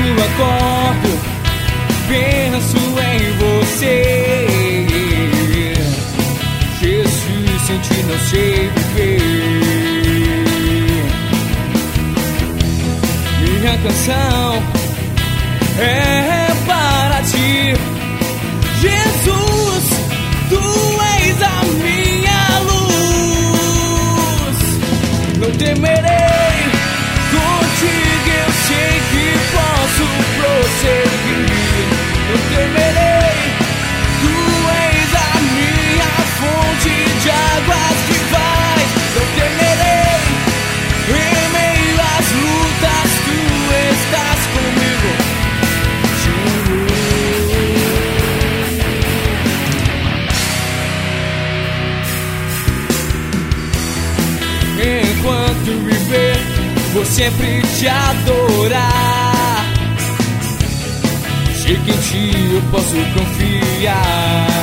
acordo, penso em você. Jesus, sem ti não sei viver. Minha canção é para ti, Jesus, tu és a minha luz. Não temerei, contigo eu sei que posso prosseguir. Não temerei, tu és a minha fonte de águas que vais. Não temerei, em meio às lutas tu estás comigo. Enquanto viver, vou sempre te adorar. Sei que em ti eu posso confiar.